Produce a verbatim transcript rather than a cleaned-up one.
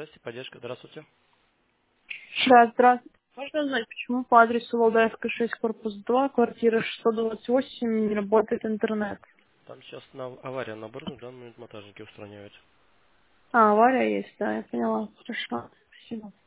шесть и поддержка. Здравствуйте. Да, здравствуйте. Можно узнать, почему по адресу Валдаевская шесть, корпус два, квартира шестьсот двадцать восемь, не работает интернет? Там сейчас на авария наборная, в данный момент монтажники устраняют. А, авария есть, да, я поняла. Хорошо, спасибо.